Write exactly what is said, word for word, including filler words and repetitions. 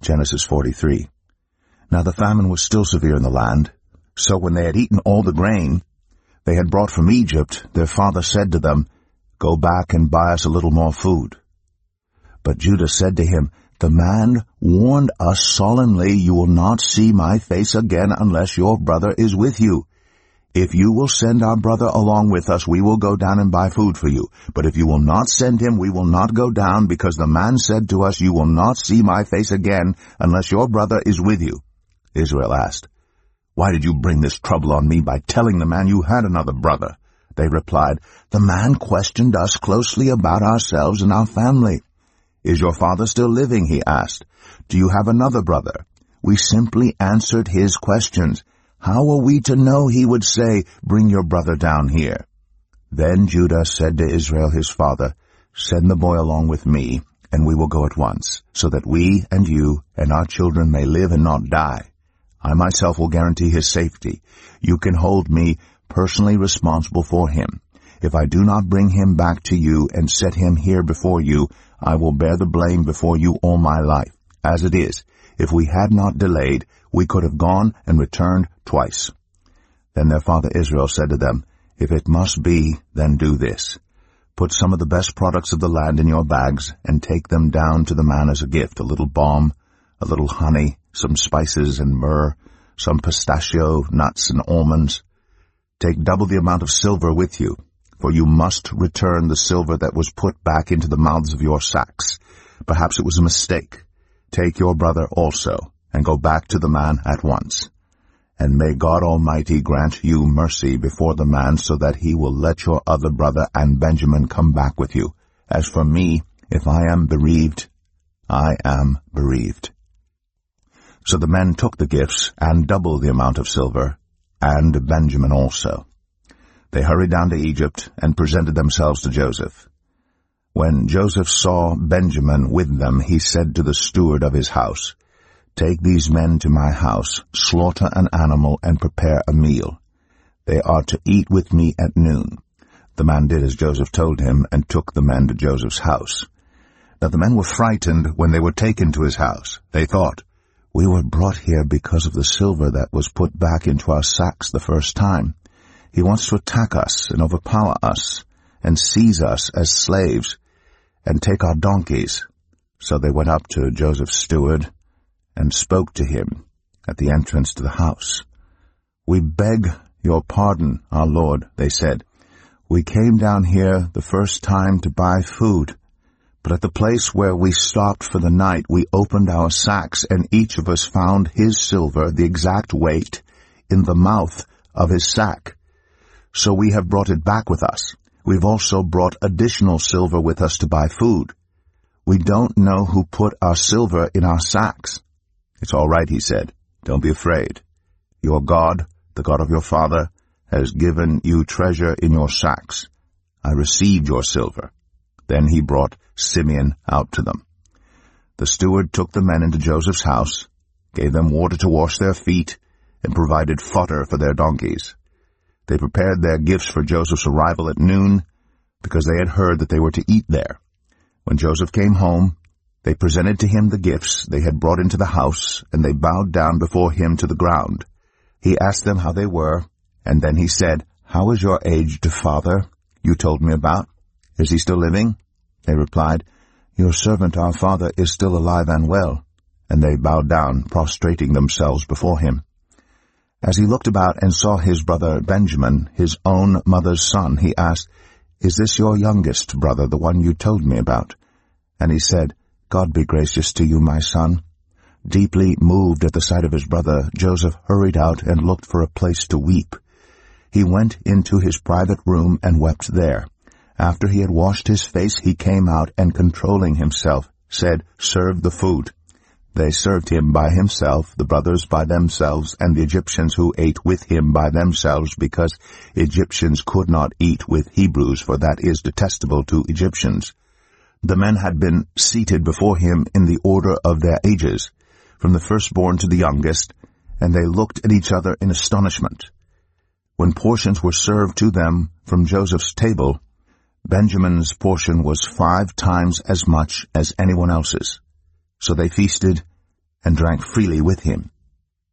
Genesis forty-three. Now the famine was still severe in the land, so when they had eaten all the grain they had brought from Egypt, their father said to them, Go back and buy us a little more food. But Judah said to him, The man warned us solemnly, You will not see my face again unless your brother is with you. If you will send our brother along with us, we will go down and buy food for you. But if you will not send him, we will not go down, because the man said to us, You will not see my face again unless your brother is with you. Israel asked, Why did you bring this trouble on me by telling the man you had another brother? They replied, The man questioned us closely about ourselves and our family. Is your father still living? He asked. Do you have another brother? We simply answered his questions. How were we to know he would say, Bring your brother down here? Then Judah said to Israel his father, Send the boy along with me, and we will go at once, so that we and you and our children may live and not die. I myself will guarantee his safety. You can hold me personally responsible for him. If I do not bring him back to you and set him here before you, I will bear the blame before you all my life. As it is, if we had not delayed, we could have gone and returned twice. Then their father Israel said to them, If it must be, then do this. Put some of the best products of the land in your bags and take them down to the man as a gift, a little balm, a little honey, some spices and myrrh, some pistachio, nuts and almonds. Take double the amount of silver with you, for you must return the silver that was put back into the mouths of your sacks. Perhaps it was a mistake. Take your brother also, and go back to the man at once. And may God Almighty grant you mercy before the man, so that he will let your other brother and Benjamin come back with you. As for me, if I am bereaved, I am bereaved. So the men took the gifts, and double the amount of silver, and Benjamin also. They hurried down to Egypt, and presented themselves to Joseph. When Joseph saw Benjamin with them, he said to the steward of his house, Take these men to my house, slaughter an animal, and prepare a meal. They are to eat with me at noon. The man did as Joseph told him, and took the men to Joseph's house. Now the men were frightened when they were taken to his house. They thought, We were brought here because of the silver that was put back into our sacks the first time. He wants to attack us and overpower us, and seize us as slaves, and take our donkeys. So they went up to Joseph's steward, and spoke to him at the entrance to the house. We beg your pardon, our lord, they said. We came down here the first time to buy food, but at the place where we stopped for the night we opened our sacks, and each of us found his silver, the exact weight, in the mouth of his sack. So we have brought it back with us. We've also brought additional silver with us to buy food. We don't know who put our silver in our sacks. It's all right, he said. Don't be afraid. Your God, the God of your father, has given you treasure in your sacks. I received your silver. Then he brought Simeon out to them. The steward took the men into Joseph's house, gave them water to wash their feet, and provided fodder for their donkeys. They prepared their gifts for Joseph's arrival at noon, because they had heard that they were to eat there. When Joseph came home, they presented to him the gifts they had brought into the house, and they bowed down before him to the ground. He asked them how they were, and then he said, How is your aged father you told me about? Is he still living? They replied, Your servant our father is still alive and well. And they bowed down, prostrating themselves before him. As he looked about and saw his brother Benjamin, his own mother's son, he asked, Is this your youngest brother, the one you told me about? And he said, God be gracious to you, my son. Deeply moved at the sight of his brother, Joseph hurried out and looked for a place to weep. He went into his private room and wept there. After he had washed his face, he came out and, controlling himself, said, Serve the food. They served him by himself, the brothers by themselves, and the Egyptians who ate with him by themselves, because Egyptians could not eat with Hebrews, for that is detestable to Egyptians. The men had been seated before him in the order of their ages, from the firstborn to the youngest, and they looked at each other in astonishment. When portions were served to them from Joseph's table, Benjamin's portion was five times as much as anyone else's. So they feasted and drank freely with him.